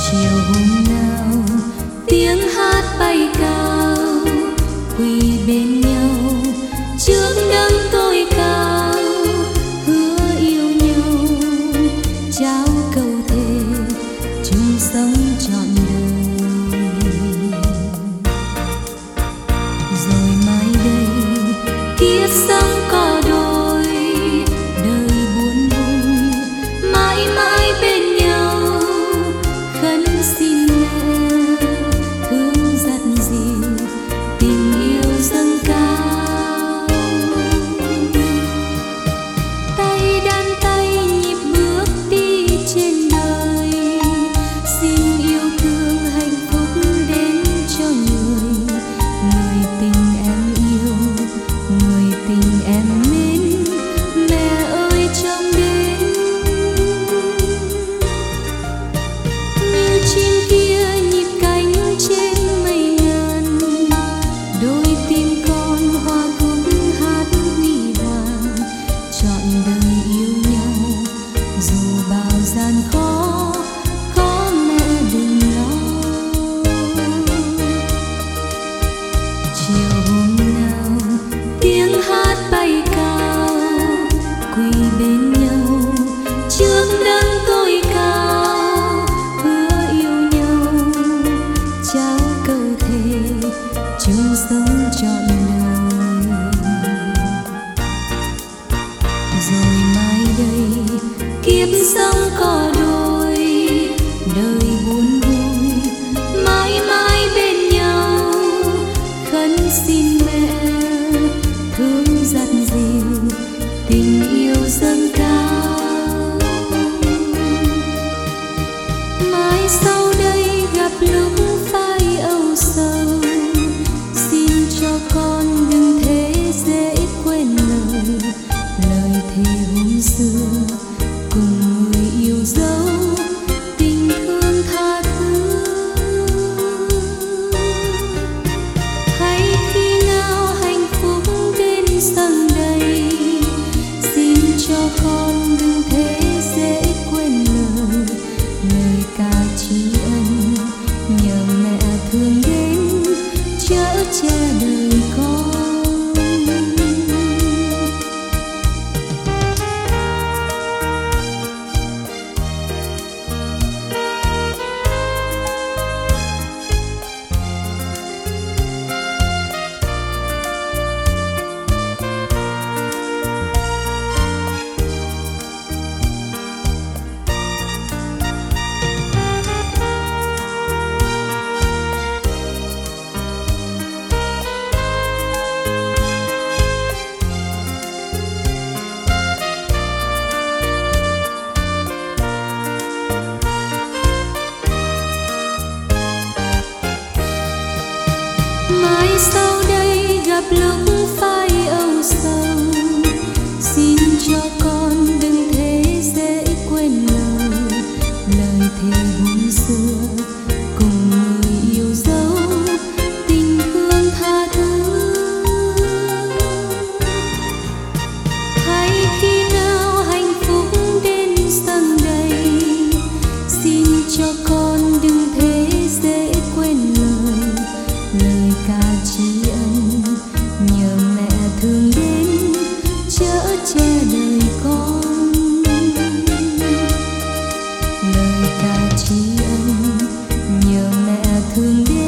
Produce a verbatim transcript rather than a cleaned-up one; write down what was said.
chiều hôm nào tiếng hát bay cao, quỳ bên nhau trước đấng tối cao, hứa yêu nhau trao câu thề chung sống trọn đời. Rồi mai đây kiếp sống có đôi, đời buồn vui mãi mãi bên nhau, khấn xin mẹ thương dặn dìu tình yêu dâng cao. Tay đan tay nhịp bước đi trên đời, xin yêu thương hạnh phúc đến cho người, người tình em yêu, người tình em mến, mẹ ơi trông đến. Như chim kia nhịp cánh trên mây ngàn, đôi tim con hoa khúc hát huy hoàng, trọn đời yêu nhau dù bao gian khó, có mẹ đừng lo. Chiều hôm nào tiếng hát bay cao, quỳ bên nhau trước đấng tối cao, hứa yêu nhau trao câu thề chung sống trọn đời. Rồi mai đây kiếp sống có đôi, đời buồn vui mãi mãi bên nhau, khấn xin mẹ thương dặn dìu tình yêu dâng cao. Mãi sau đây gặp lúc phai âu sầu, xin cho con đừng thế dễ quên lời, lời thề hôm xưa cùng người yêu dấu tình thương tha thứ. Hay khi nào hạnh phúc đến dần đầy, xin cho con đừng thế dễ quên lời, lời ca tri ân nhờ mẹ thương đến chở che đời con. Mãi sau đây gặp lúc phai âu sầu, xin cho con đừng thế dễ quên lời, lời thề hôm xưa cùng người yêu dấu tình thương tha thứ. Hay khi nào hạnh phúc đến dần đầy, xin cho con đừng thế dễ quên lời, lời ca tri ân nhờ mẹ thương đến chở che đời con. Lời ca tri ân nhờ mẹ thương đến